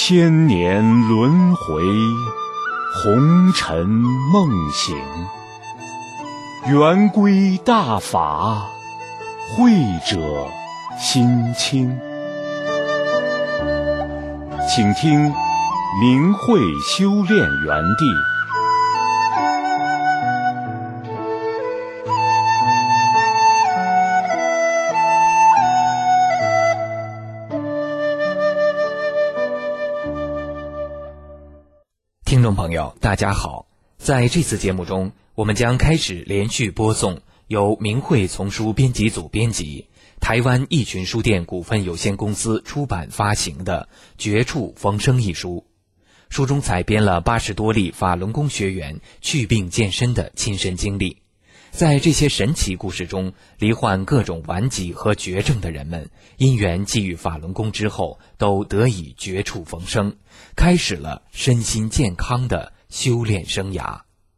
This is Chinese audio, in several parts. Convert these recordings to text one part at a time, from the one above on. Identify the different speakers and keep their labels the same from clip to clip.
Speaker 1: 千年轮回，红尘梦醒。圆规大法，慧者心清。请听明慧修炼园地。
Speaker 2: 听众朋友大家好，在这次节目中，我们将开始连续播送由明慧丛书编辑组编辑、台湾益群书店股份有限公司出版发行的《绝处逢生》一书。书中采编了80多例法轮功学员祛病健身的亲身经历。在这些神奇故事中，罹患各种顽疾和绝症的人们，因缘际遇法轮功之后，都得以绝处逢生，开始了身心健康的修炼生涯。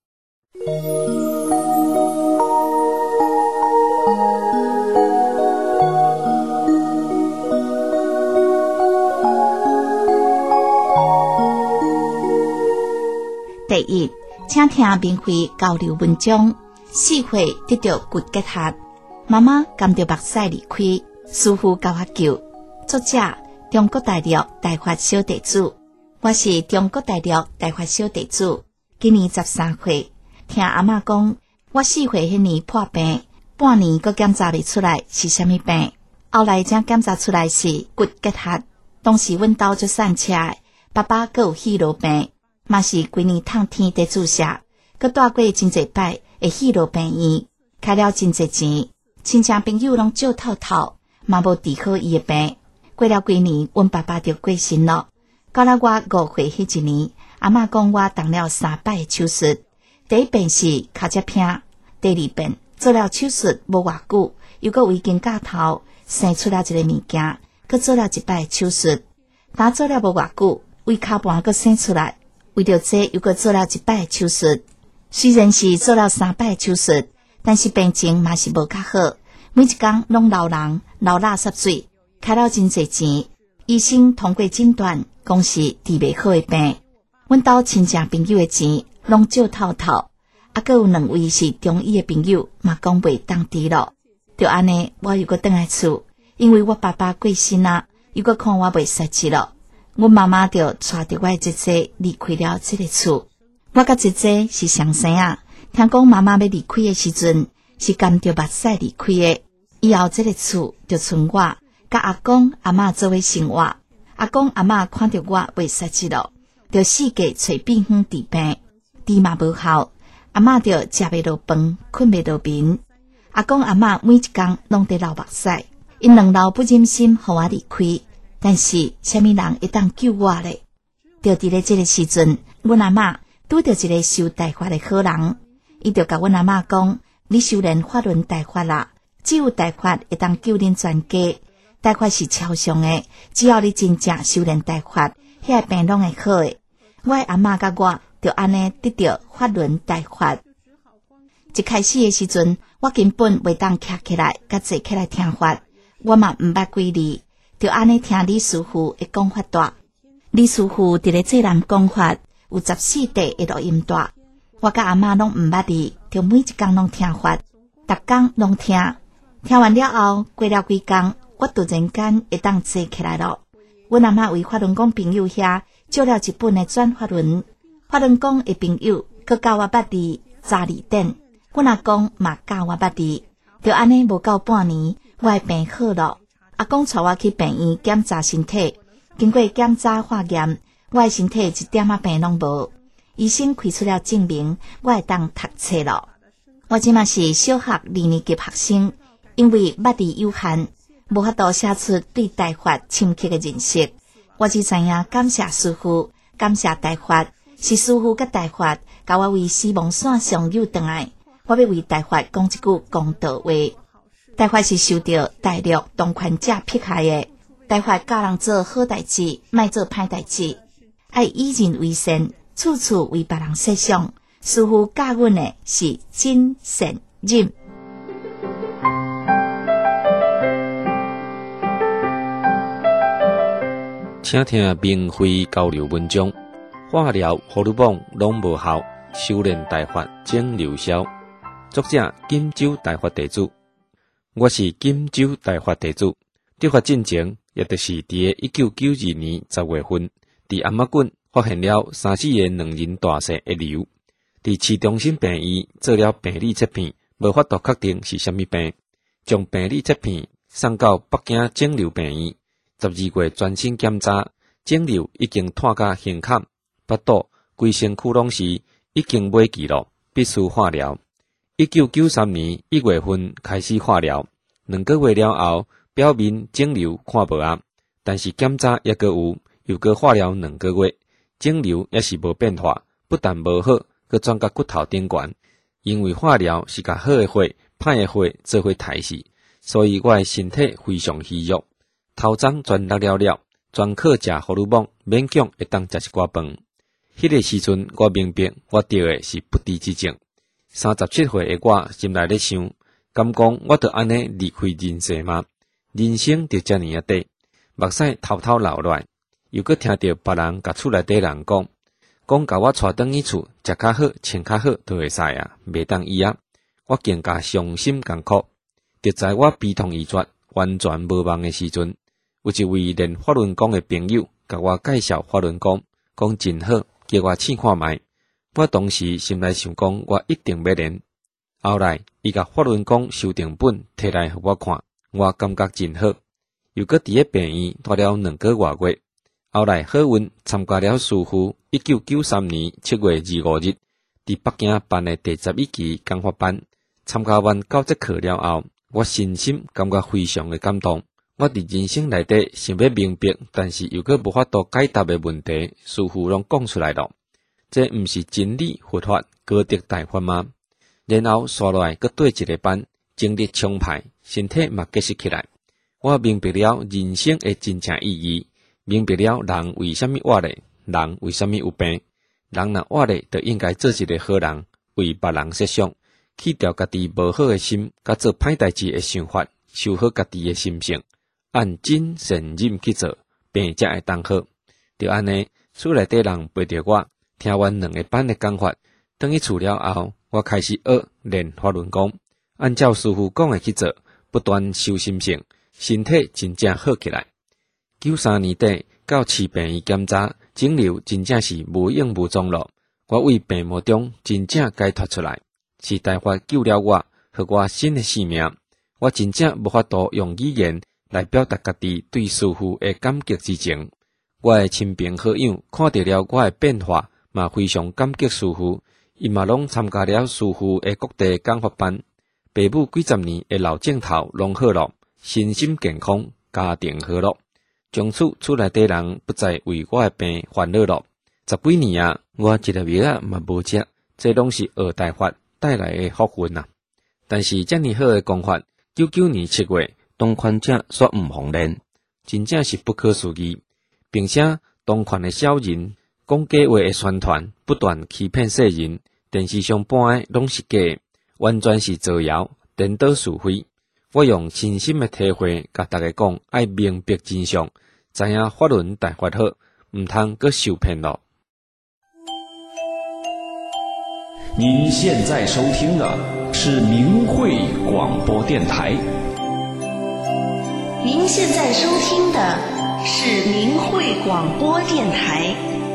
Speaker 3: 第一，请听明慧交流文章。4岁得到骨结核，妈妈感到目屎离开，师父教我救。作者：中国大陆大法小弟子。我是中国大陆大法小弟子，今年13岁。听阿嬷讲，我4岁迄年破病，半年阁检查未出来是啥物病，后来才检查出来是骨结核。当时阮兜就散车的，爸爸阁有肺癆病，嘛是规年痛天在注射，阁带过真侪摆。会肺癆病院开了真侪钱，亲戚朋友拢借透透，嘛无治好伊的病。过了几年，阮爸爸就过身了。到了我5岁迄一年，阿嬷讲我动了3摆的手术。第一遍是脚趾片，第二遍做了手术无偌久，又搁胃镜架头生出了一个物件，搁做了1摆手术。当做了无偌久，胃骹盘搁生出来，为着这又搁做了1摆手术。虽然是做了3摆手术，但是病情嘛是无较好，每一天拢流人流垃圾水，开了真侪钱。医生通过诊断，讲是治袂好的病。阮兜亲戚朋友的钱拢借透透，还有2位是中医的朋友，嘛讲袂当治了。就安尼，我又搁返来厝，因为我爸爸过身啊，又搁看我袂识字了，阮妈妈就带着我姐姐离开了这个厝。我甲姐姐是双生啊，听讲妈妈要离开的时阵，是甘着目屎离开的。以后这个厝就剩我，甲阿公阿嬷做伙生活。阿公阿嬷看着我袂识字了，就四界找病院治病，治嘛无效。阿嬷就食袂落饭，困袂落眠。阿公阿嬷每一天拢在流目屎，因两老不忍心互我离开，但是啥物人会当救我咧？就伫咧这个时阵，阮阿嬷拄着一个修大法的好人，伊就甲阮阿嬷讲：你修炼法轮大法啦，只有大法会当救恁全家。大法是超常的，只要你真正修炼大法，遐个病拢会好的。我的阿嬷甲我就安尼得到法轮大法。一开始的时阵，我根本袂当徛起来，甲坐起来听法，我嘛毋捌几字，就安尼听李师傅的讲法带。李师傅伫咧济南讲法。有14地的录音带，我甲阿嬷拢毋捌字，就每一天拢听法，逐天拢听。听完了后，过了几天，我突然间会当坐起来了。阮阿嬷为法轮功朋友遐借了一本的转法轮，法轮功的朋友佮教我捌字查字典，阮阿公嘛教我捌字，就安尼无到半年，我的病好了。阿公带我去病院检查身体，经过检查化验。我的身体一点仔病拢无，医生开出了证明，我会当读册了。我即嘛是小学2年级学生，因为捌字有限，无法度写出对大法深刻的认识。我只知影感谢师父，感谢大法，是师父甲大法，甲我为死亡线上诱转来。我要为大法讲一句公道话。大法是受到大陆当权者迫害的，大法教人做好代志，莫做歹代志。爱以人为善，处处为别人设想。师父教阮的是真善忍。
Speaker 4: 请听明慧交流文章。化疗、荷尔蒙拢无效，修炼大法整流消。作者金州大法弟子。我是金州大法弟子。在发进前，也就是伫1992年10月份，伫阿妈郡发现了3-4个两人大细一瘤。伫市中心病院做了病理切片，无法度确定是啥物病，将病理切片送到北京肿瘤病院。12月全身检查，肿瘤已经探到胸坎、腹肚，规身躯拢是已经尾期了，必须化疗。1993年1月份开始化疗，2个月了后，表面肿瘤看无啊，但是检查也阁有，又阁化疗2个月，肿瘤也是无变化，不但无好，阁转到骨头顶悬。因为化疗是甲好的血、歹的血做伙杀死，所以我的身体非常虚弱。头鬃全落了，全靠食荷尔蒙，勉强会当食一寡饭。迄个时阵，我明白我得的是不治之症。37岁的我心内咧想，敢讲我着安尼离开人世吗？人生就遮尔啊短，目屎偷偷流落来，又搁听到别人甲厝内底人讲甲我带转去厝，食较好，穿较好，都会使啊，袂当医啊。我更加伤心艰苦。就在我悲痛欲绝、完全无望的时阵，有一位练法轮功的朋友甲我介绍法轮功，讲真好，叫我试看卖。我当时心内想讲，我一定要练。后来，伊甲法轮功修订本摕来互我看，我感觉真好。又搁伫病院待了2个多月。后来好运参加了师父1993年7月25日伫北京办的第11期讲法班。参加完教这课了后，我身心感觉非常的感动。我伫人生内底想要明白，但是又搁无法度解答的问题，师父拢讲出来了。这毋是真理佛法高德大法吗？然后刷落来搁对一个班，精力充沛，身体嘛结实起来。我明白了人生的真正意义。明白了人为什么活咧，人为什么有病，人若活咧，就应该做一个好人，为别人设想，去掉家己无好的心，甲做歹代志的想法，修好家己的心性，按真善忍去做，病才会当好。就安尼，厝内底人陪着我，听完2个班的讲法，等去厝了后，我开始学练法轮功，按照师父讲的去做，不断修心性，身体真正好起来。93年底到市病院检查，肿瘤真正是无影无踪了。我为病魔中真正解脱出来，是大法救了我，予我新的生命。我真正无法度用语言来表达家己对师父的感激之情。我的亲朋好友看到了我的变化，嘛非常感激师父，伊嘛拢参加了师父的各地讲法班。爸母几十年的老镜头拢好了，身心健康，家庭和乐。从此厝内底人不再为我的病烦恼了。10几年啊，我一粒药仔嘛无食，这拢是学大法带来的福分啊。但是遮尔好的讲法，99年7月，东权者说毋方练，真正是不可思议。并且东权的小人讲假话的宣传，不断欺骗世人，电视上播的拢是假的，完全是造谣，颠倒是非。我用深深的体会，甲大家讲，爱明白真相，知影法轮大法好，毋通阁受骗了。
Speaker 1: 您现在收听的是明慧广播电台。
Speaker 5: 您现在收听的是明慧广播电台。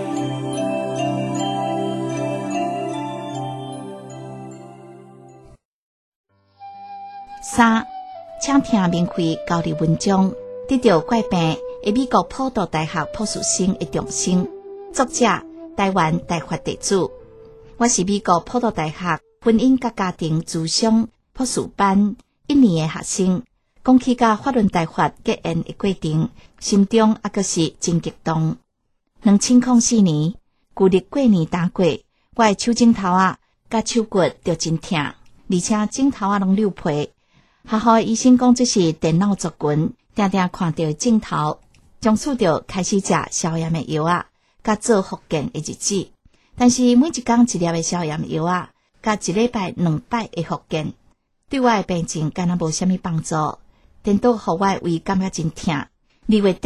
Speaker 3: 3，请听明慧交流文章，得到怪病的美国普渡大学朴树生的重生。作者台湾大法弟子。我是美国普渡大学婚姻甲家庭咨商朴树班1年的学生。讲起甲法轮大法结缘的过程，心中还阁是真激动。2004年旧历过年打过，我的手指头啊甲手骨就真痛，而且指头啊拢溜皮。学校的医生讲这是电脑作群，定定看到镜头，从此就开始食消炎的药啊，甲做复健的日子。但是每一天一粒的消炎药啊，甲一礼拜2摆的复健，对我的病情敢若无啥物帮助，颠倒互我胃感觉真痛。2月底，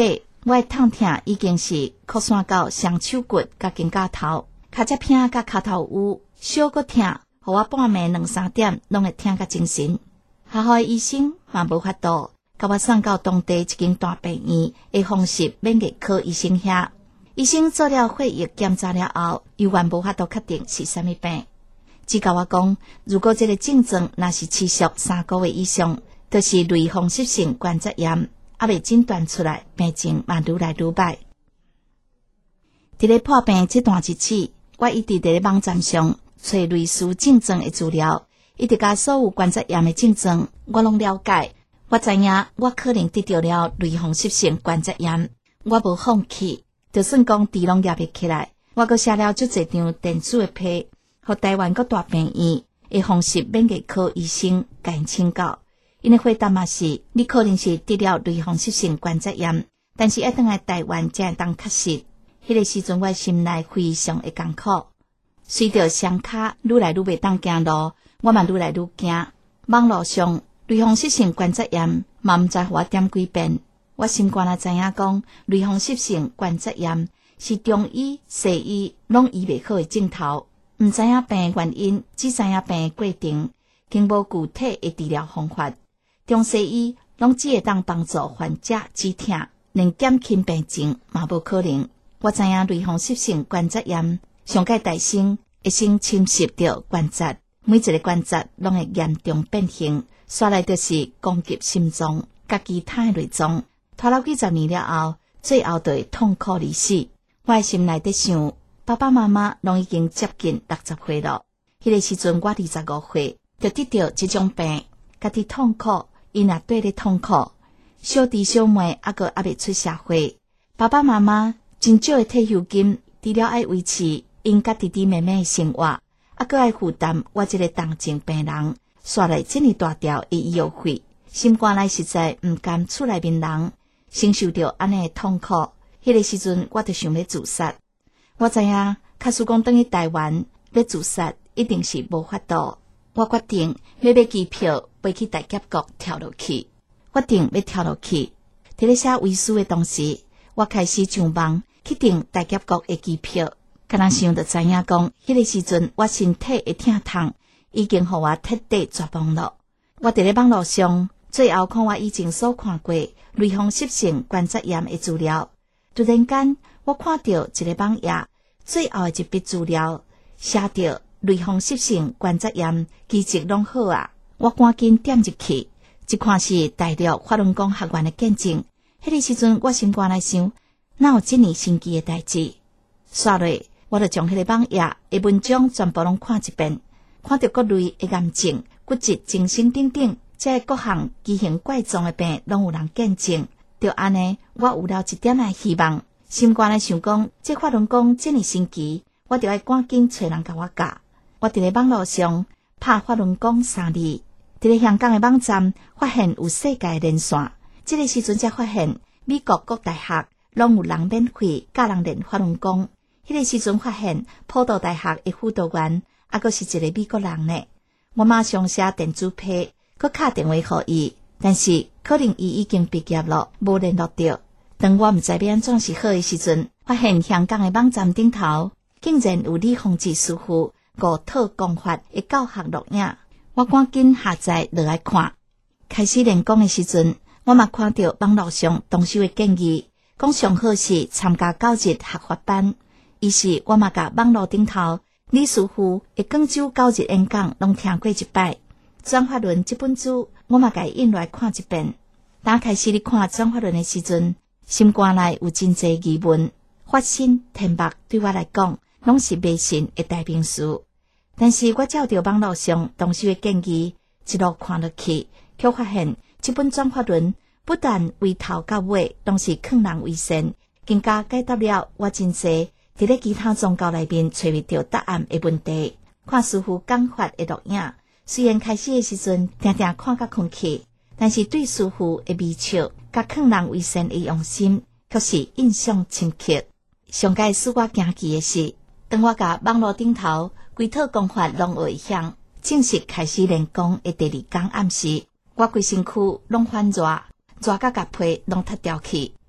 Speaker 3: 我的痛痛已经是扩散到双手骨甲肩胛头，脚趾片甲骹头有小个痛，互我半暝2-3点拢会痛甲精神。学校的医生嘛无法度，甲我送到当地一间大病院的风湿免疫科医生遐。医生做了血液检查了后，依然无法度确定是啥物病，只甲我讲，如果这个症状若是持续3个月以上，就是类风湿性关节炎，还未诊断出来，病情嘛愈来愈歹。伫咧破病这段日子，我一直伫咧网站上找类似症状的资料，一直甲所有关节炎的症状我拢了解。我知影我可能得到了类风湿性关节炎，我无放弃。就算讲治拢压不起来，我阁写了足侪张电子的批，互台湾各大病院的风湿免疫科医生甲因请教。因的回答嘛是，你可能是得了类风湿性关节炎，但是要回来台湾才会当确实。迄个时阵我心内非常的艰苦，随着双脚愈来愈袂当行路，我嘛愈来愈惊。网络上类风湿性关节炎嘛毋知互我点几遍。我心肝也知影讲，类风湿性关节炎是中医、西医拢医袂好的症头，毋知影病的原因，只知影病的过程，经无具体的治疗方法。中西医拢只会当帮助患者止痛，连减轻病情嘛无可能。我知影类风湿性关节炎上界大生会先侵蚀着关节，每一个关节拢会严重变形，刷来就是攻击心脏甲其他的内脏。拖了几十年了后，最后就会痛苦离世。我的心内在想，爸爸妈妈拢已经接近60岁了。迄个时阵我25岁，就得到这种病，家己痛苦，因也对咧痛苦。小弟小妹还未出社会，爸爸妈妈真少的退休金，除了爱维持因甲弟弟妹妹的生活，还爱负担我这个重症病人刷来这么大条的医药费，心肝内实在毋甘厝内面人承受着安尼的痛苦。迄个时阵，我就想要自杀。我知影，假使讲转去台湾要自杀，一定是无法度。我决定要买机票飞去大峡谷跳落去。决定要跳落去。伫咧写遗书的同时，我开始上网去订大峡谷的机票。敢若想就知影讲，迄个时阵我身体的疼痛已经互我彻底绝望了。我伫咧网络上最后看我以前所看过类风湿性关节炎的资料，突然间我看到一个网页最后的一笔资料，写着类风湿性关节炎其实拢好啊。我赶紧点入去，一看是大陆法轮功学院的见证。迄个时阵我心肝来想，哪有这么神奇的代志？刷落我就将迄个网页的文章全部拢看一遍，看到各类的癌症、骨折、精神等等，这各项奇形怪状的病拢有人见证。就安尼，我有了一点的希望。心肝来想讲，这法轮功这么神奇，我就要赶紧找人甲我教。我伫咧网络上拍法轮功3字，伫咧香港的网站发现有世界连线。这个时阵才发现，美国各大学拢有人免费教人练法轮功。迄个时阵发现，普渡大学的辅导员还阁是一个美国人呢。我马上写电子批，阁打电话给伊，但是可能伊已经毕业了，无联络到。当我毋知要安怎是好的时阵，发现香港的网站顶头竟然有李洪志师傅5套功法的教学录影，我赶紧下载落来看。开始练功的时阵，我嘛看到网络上同修的建议，讲上好是参加9日学法班。于是我嘛甲网络顶头李师傅的广州9日演讲拢听过一摆。转法轮这本书，我嘛甲伊印来看一遍。当开始咧看转法轮的时阵，心肝内有真侪疑问。法身天目对我来讲，拢是迷信的代名词。但是我照着网络上同修的建议，一路看落去，却发现这本转法轮不但为头到尾拢是劝人为善，更加解答了我真侪伫咧其他宗教内面找袂到答案的问题。看师傅讲法的录影，虽然开始的时阵定定看甲困去，但是对师傅的微笑甲劝人为善的用心，却是印象深刻。上界使我惊奇的是，当我甲网络顶头规套功法拢学响，正式开始练功的第2天暗时，我规身躯拢翻热，热甲甲皮拢塌掉去。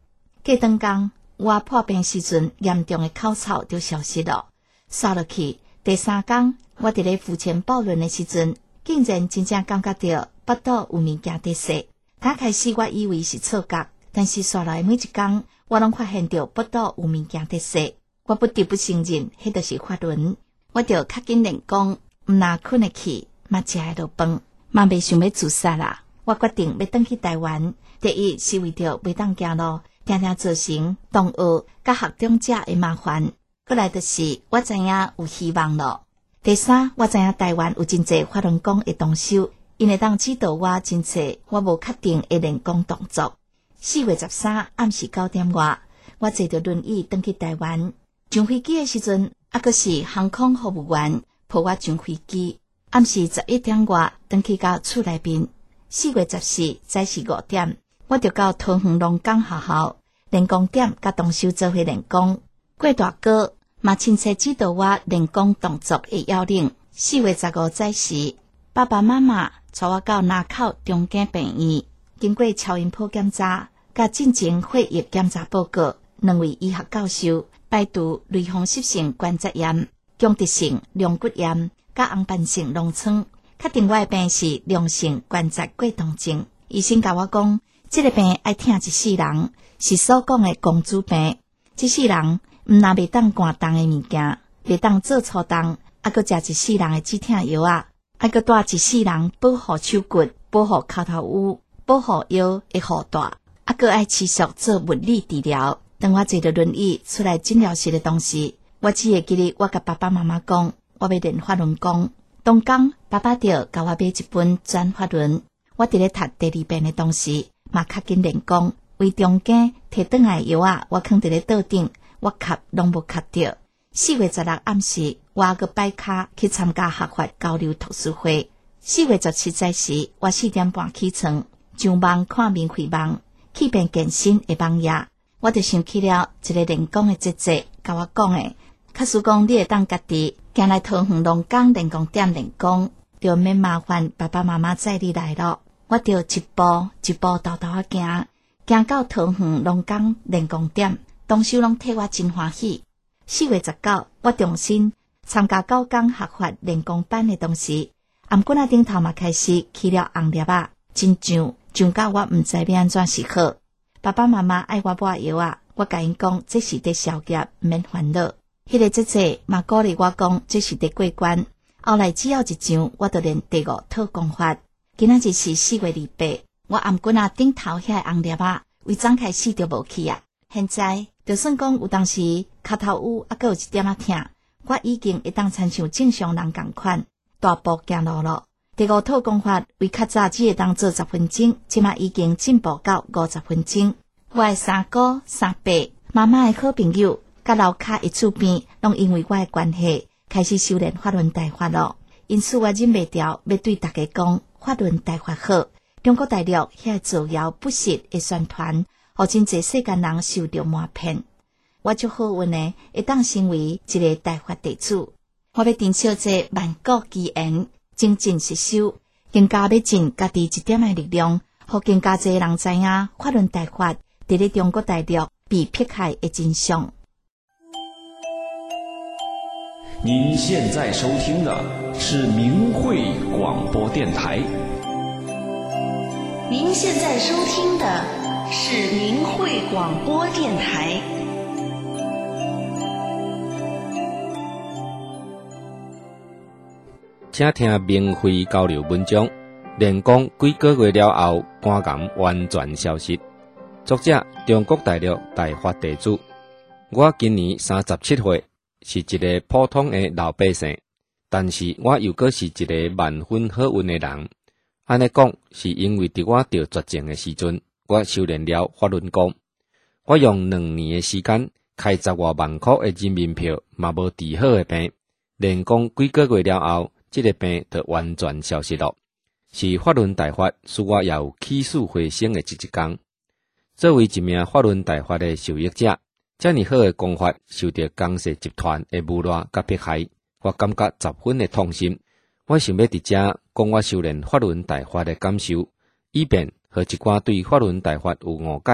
Speaker 3: 过顿工，我破病时阵严重的口臭就消失了。刷落去，第3天，我伫咧付钱报论的时阵，竟然真正感觉到腹肚有物件在塞。刚开始我以为是错觉，但是刷来每一天，我拢发现到腹肚有物件在塞。我不得不承认，迄就是法轮。我就较紧练功，毋若困得去，嘛食会到饭，嘛袂想要自杀啦。我决定要返去台湾，第一是为着袂当行路，常常造成同学甲学长者的麻烦。过来就是我知影有希望咯。第三，我知影台湾有真侪法轮功的同修，因会当指导我真侪我无确定的练功动作。4月13暗时9点外，我坐着轮椅返去台湾。上飞机的时阵，阁是航空服务员抱我上飞机。暗时11点外，返去到厝内面。4月14早是5点，我就到桃园龙岗学校练功点，甲同修做伙练功。过大哥嘛亲切指导我练功动作的要领。4月15早时，爸爸妈妈带我到南口中间病院，经过超音波检查，甲进前血液检查报告，2位医学教授排除类风湿性关节炎、强直性龙骨炎、甲红斑性狼疮，确定我的病是良性关节过动症。医生甲我讲，这个病爱疼一世人，是所讲的公主病。这世人毋若袂当寒冻的物件，袂当做粗冻，阁食一世人的止疼药啊，阁带一世人保护手骨、保护口头污、保护腰的护带，阁爱持续做物理治疗。当我坐着轮椅出来诊疗室的同时，我只会记得我甲爸爸妈妈讲，我要练法轮功。当天，爸爸就甲我买一本转法轮。我伫咧读第2遍的同时，嘛较紧练功。为中间摕转来的药啊，我放伫咧桌顶，我吸拢无吸着。4月16暗时，我阁摆卡去参加学法交流读书会。4月17早时，我4点半起床，上网看免费网，去遍健身的网页。我就想起了一个练功的姐姐，甲我讲的，假使讲你会当家己行来桃园龙岗练功点练功，就免麻烦爸爸妈妈载你来咯。我就一步一步豆豆行，行到桃园龙岗练功点，同修拢替我真欢喜。4月19，我重新参加9天学法练功班的同时，頷骨顶头嘛开始起了红粒啊，真上到我毋知要安怎是好。爸爸妈妈爱我抹药啊，我甲因讲这是得消业，免烦恼。迄个姐姐嘛鼓励我讲这是得过关。后来只要一上，我就练第5套功法。今仔日是4月28，我頷骨顶头遐红粒啊，为早开始就无去啊。现在就算讲有当时脚头污阁有一点仔疼，我已经会当亲像正常人共款，大步行路咯。第5套功法为较早只会当做10分钟，即马已经进步到50分钟。我的3哥、3伯、妈妈的好朋友，甲楼骹的厝边，拢因为我的关系，开始修炼法轮大法咯。因此我忍袂住要对大家讲，法轮大法好。中国大陆遐造谣不实的宣传，互真侪世间人受到瞒骗。我足好运的，会当成为一个大法弟子。我要珍惜这万古奇言，精进实修，更加要尽家己一点的力量，互更加侪人知影法轮大法伫咧中国大陆被迫害的真相。
Speaker 1: 您现在收听的是明慧广播电台。
Speaker 5: 您现在收听的是明慧广播电台。
Speaker 4: 请听明慧交流文章，练功几个月了后，肝癌完全消失。作者：中国大陆大法弟子。我今年37岁，是一个普通的老百姓，但是我又阁是一个万分好运的人。安尼讲，是因为伫我得绝症的时阵，我修炼了法轮功。我用2年的时间，开10多万块的人民票，嘛无治好的病。练功几个月了后，这个病就完全消失了。是法轮大法使我也有起死回生的一天。作为一名法轮大法的受益者，这么好的功法受到公司集团的污染甲迫害，我感觉10分的痛心。我想要伫这讲我修炼法轮大法的感受，以便和一寡对法轮大法有误解，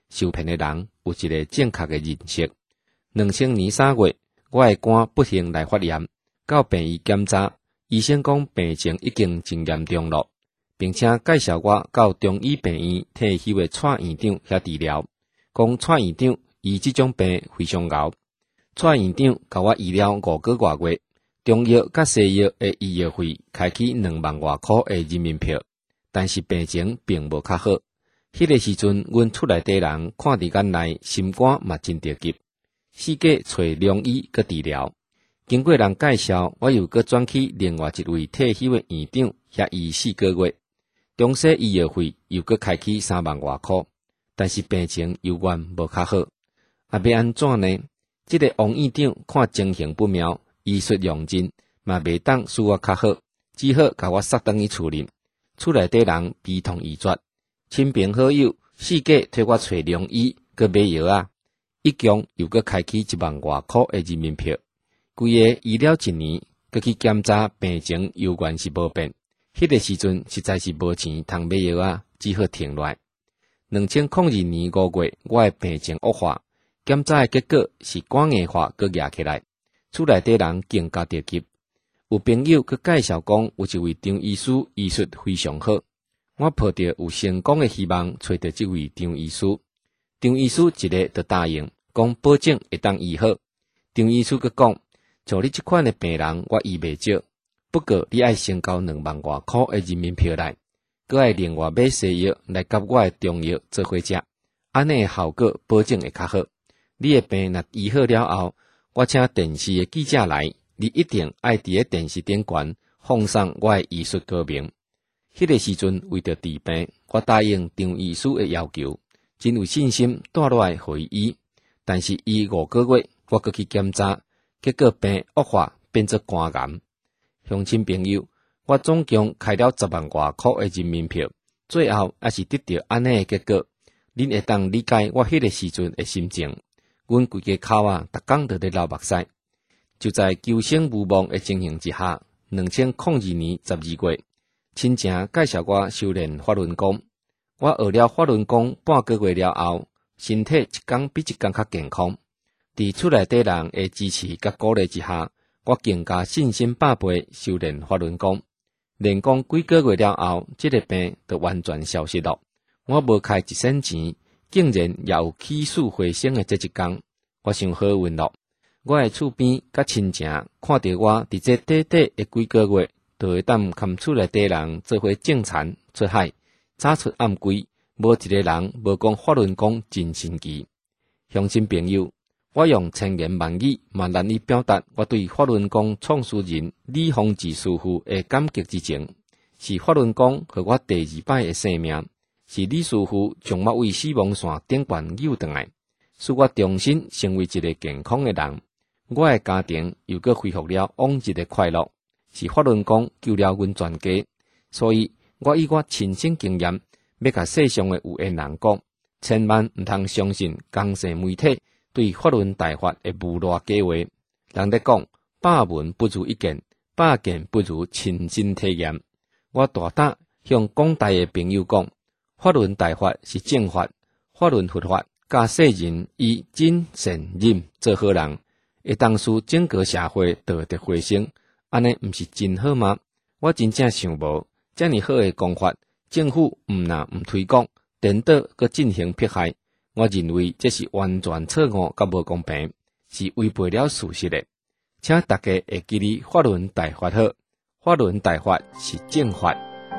Speaker 4: 受骗的人有一个正确的认识。2000年3月，我的肝不幸来发炎，到病院检查，医生讲病情已经真严重了，并且介绍我到中医病院替迄位蔡院长遐治疗。讲蔡院长伊即种病非常熬，蔡院长甲我医了5个多月，中药甲西药的医药费开起2万多块的人民币，但是病情并无较好。迄个时阵，阮厝内底人看伫眼内，心肝嘛真着急，四界找良医佮治疗。经过人介绍，我又佮转去另外一位替迄位院长遐医4个月，中西医药费又佮开起3万多块，但是病情犹原无较好。要安怎呢？这个王院长看情形不妙，医术用尽，嘛袂当使我较好，只好甲我塞转去厝里。厝内底人悲痛欲绝，亲朋好友四界替我找良医，佮买药啊，一共又佮开起1万多块的人民币。规个医疗1年，佮去检查病情犹原是无变。迄个时阵实在是无钱通买药啊，只好停落来。2002年5月，我的病情恶化，检查的结果是肝硬化佮压起来，厝内底人更加着急。有朋友佮介绍讲，有一位张医师医术非常好，我抱着有成功的希望，找到这位张医师。张医师一个就答应，讲保证会当医好。张医师佮讲，像你这款的病人，我医袂少，不过你爱先交2万多块的人民币来，佮爱另外买西药来甲我的中药做伙食，安尼的效果保证会较好。你的病若医好了后，我请电视的记者来，你一定爱伫个电视顶悬放送我的医术高明。迄个时阵为着治病，我答应张医师的要求，真有信心带落来互伊医。但是伊5个月，我佮去检查，结果病恶化变做肝癌。乡亲朋友，我总共开了10万多块的人民币，最后还是得到安尼的结果。恁会当理解我迄个时阵的心情。阮规个口啊，逐工都在流目屎。就在求生无望的情形之下，2002年12月，亲情介绍我修炼法轮功。我学了法轮功半个月了后，身体一天比一天较健康。伫厝内底人的支持甲鼓励之下，我更加信心百倍修炼法轮功。练功几个月了后，这个病就完全消失了。我无开1仙钱，竟然也有起死回生的这一天，我想好运咯。我的厝边甲亲情看到我伫这短短的几个月，就会当含厝内底人做伙种田出海，早出暗归，无一个人无讲法轮功真神奇。乡亲朋友，我用千言万语嘛难以表达我对法轮功创始人李洪志师傅的感激之情。是法轮功予我第2摆的生命，是李师傅将我为死亡线顶悬扭转来，使我重新成为一个健康的人。我的家庭又搁恢复了往日的快乐，是法轮功救了阮全家。所以我以我亲身经验，要甲世上的有缘人讲，千万毋通相信公社媒体对法轮大法的无赖假话。人咧讲，百闻不如一见，百见不如亲身体验。我大胆向广大的朋友讲，法轮大法是正法，法轮佛法教世人以真善忍做好人，会当使整个社会道德回升，安尼毋是真好吗？我真正想无，遮尔好的讲法，政府毋推广，颠倒佮进行迫害，我认为这是完全错误甲无公平，是违背了事实的。请大家会记哩法轮大法好，法轮大法是正法。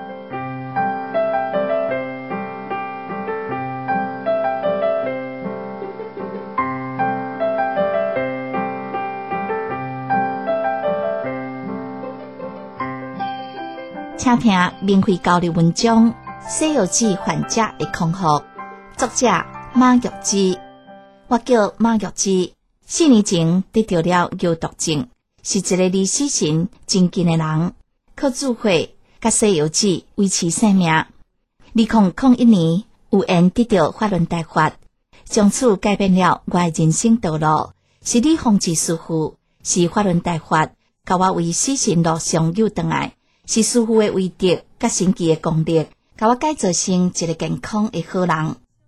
Speaker 3: 请听免费交流文章《西游记》患者的康复，作者马玉芝。我叫马玉芝，4年前得到了药毒症，是一个离死神真近的人，靠智慧甲《西游记》维持生命。2001年有缘得到法轮大法，从此改变了我的人生道路。是李洪志师傅，是法轮大法，甲我为死神路上扭转来。是师傅的威德甲神奇的功力，甲我改造成一个健康的好人。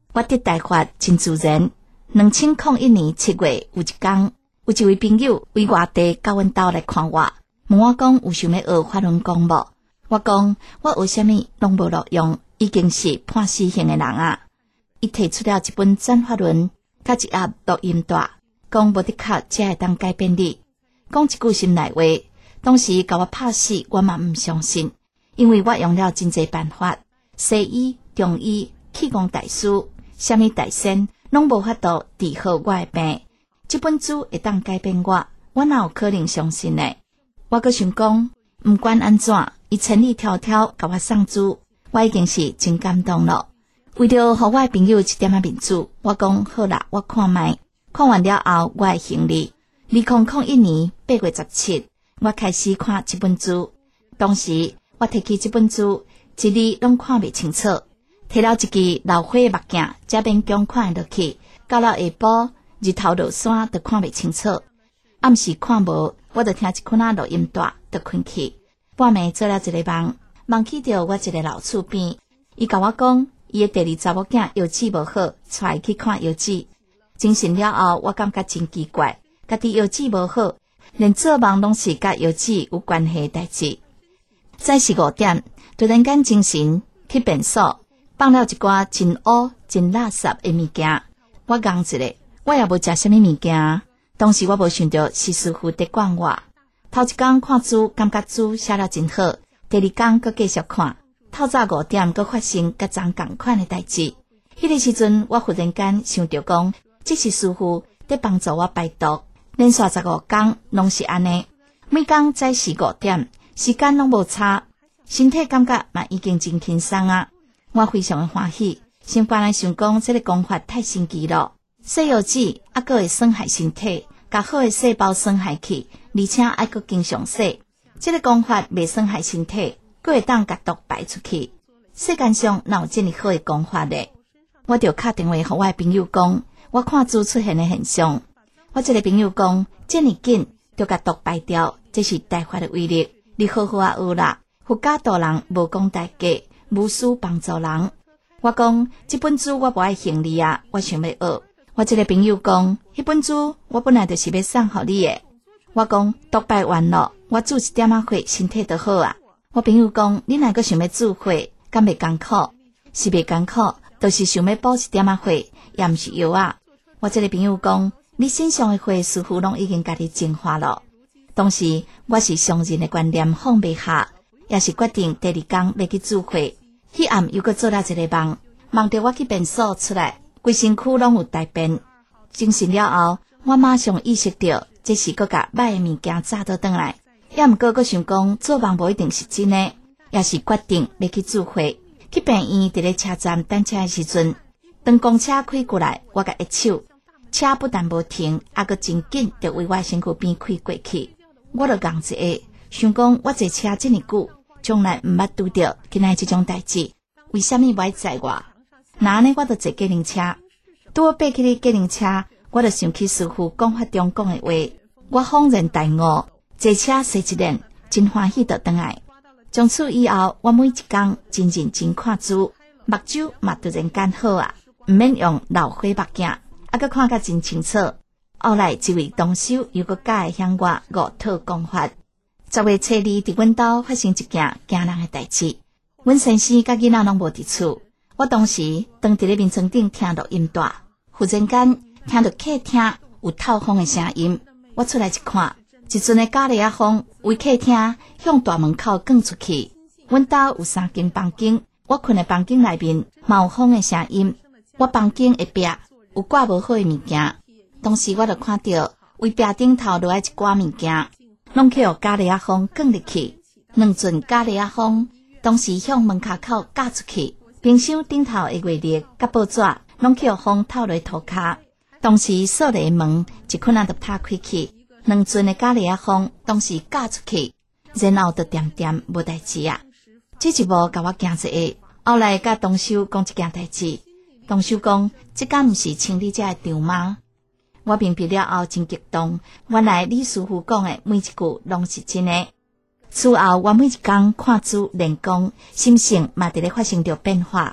Speaker 3: 我得台发真自然。2001年7月有一天，有一位朋友为外地到阮家来看我，问我讲有想要学法轮功无？我讲我学啥物拢无路用，已经是判死刑的人啊。伊提出了一本转法轮，甲一盒录音带，讲无的确才会当改变你。讲一句心内话，当时甲我拍死，我嘛毋相信，因为我用了真侪办法，西医、中医、气功大师，啥物大仙拢无法度治好我的病。这本书会当改变我哪有可能相信呢？我阁想讲，毋管安怎，伊千里迢迢甲我送书，我已经是真感动了。为着互我的朋友一点仔面子，我讲好啦，我看卖。看完了后，我会行李。2001年8月17，我开始看这本书。当时我摕起这本书，一字拢看袂清楚，摕了一支老花的目镜，才勉强看落去。到了下晡，日头落山，就看袂清楚。暗时看无，我就听一捆录音带，就困去。半暝做了一个梦，梦起着我一个老厝边，伊甲我讲，伊的第二查某囝腰子无好，带伊去看腰子。精神了后，我感觉真奇怪，家己腰子无好，连做梦拢是甲腰子有关系的代志。早是5点，突然间精神去便所，放了一寡真污、真垃圾的物件。我硬一下，我也无食啥物物件。当时我无想到是师父在管我。头一天看书，感觉书写了真好。第二天阁继续看，透早5点阁发生甲昨同款的代志。迄个时阵，我忽然间想到讲，这是师父在帮助我排毒。连续15天拢是安尼，每天早时5点，时间拢无差，身体感觉嘛已经真轻松啊。我非常的欢喜，先本来想讲这个功法太神奇了，细药子还阁会损害身体，甲好的细胞损害去，而且还阁经常洗。这个功法袂损害身体，阁会当甲毒排出去。世间上哪有这么好的功法呢？我就打电话给我的朋友讲，我看猪出现的现象。我这个朋友讲，这么紧就甲毒排掉，这是大法的威力。你好好啊学啦，佛家度人无讲大家，无私帮助人。我讲这本书我无爱行李啊，我想要学。我这个朋友讲，迄本书我本来就是要送给你的。我讲毒排完了，我煮一点仔火，身体就好啊。我朋友讲，你哪个想要煮火，敢袂艰苦？是袂艰苦，就是想要补一点仔火，也毋是药啊。我这个朋友讲，你身上的火似乎拢已经甲你净化了。当时我是常人的观念放袂下，也是决定第二天要去煮火。迄暗又阁做了一个梦，梦到我去便所出来，规身躯拢有大便。精神了后，我马上意识到这是阁甲歹的物件炸倒转来，也毋过阁想讲做梦无一定是真的，也是决定要去煮火。去病院伫咧车站等车的时阵，当公车开过来，我甲一手，车不但无停，还阁真紧就为我身躯边开过去。我就硬一下，想讲我坐车这么久，从来毋捌拄到今仔这种代志，为什么不爱载我？那安尼我就坐计程车，拄好爬起哩计程车，我就想起师父讲法中讲的话，我恍然大悟，坐车坐一轮，真欢喜就转来。从此以后，我每一天真认真看书，目睭嘛突然间好啊，毋免用老花目镜，还阁看甲真清楚。后来一位同修又阁教会向我5套功法。10月初2伫阮兜发生一件惊人的代志。阮先生甲囡仔拢无伫厝，我当时当伫咧眠床顶听录音带，忽然间听到客厅有透风的声音。我出来一看，一阵的咖喱风为客厅向大门口卷出去。阮兜有3间房间，我困的房间内面嘛有风的声音。我房间下壁有挂无好的物件。当时我就看到为壁顶头落来一寡物件，拢去互咖喱风卷入去。2阵咖喱风当时向门卡口架出去，冰箱顶头的月历甲报纸拢去互风透落涂骹。当时锁的门一困就拍开去，2阵的咖喱风当时架出去，然后就点点无代志啊。这一幕甲我惊一下。后来甲同修讲一件代志，同修讲这敢毋是清理者的场吗？我明白了后真激动，原来李师傅讲的每一句拢是真的。此后我每一天看书练功，心性嘛伫咧发生着变化。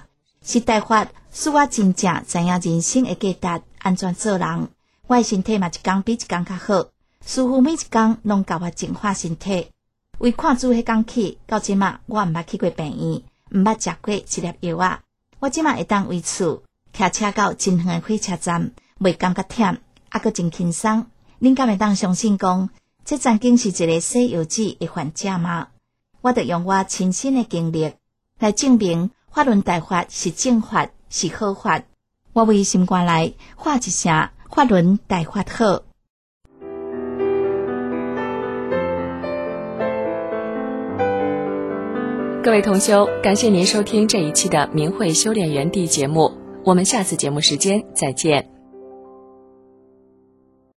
Speaker 3: 是大法使我真正知影人生的价值，安怎做人。我的身体嘛一天比一天较好，师父每一天拢教我净化身体。为看主迄天起，到即马我毋捌去过病院，毋捌食过一粒药啊。我即马会当为厝骑车到真远的火车站，袂感觉忝，还佫真轻松。恁敢会当相信讲，这曾经是一个西药剂的患者吗？我得用我亲身的经历来证明法轮大法是正法，是好法。我为心肝内喊一声法轮大法好。
Speaker 6: 各位同修，感谢您收听这一期的明慧修炼园地节目，我们下次节目时间再见。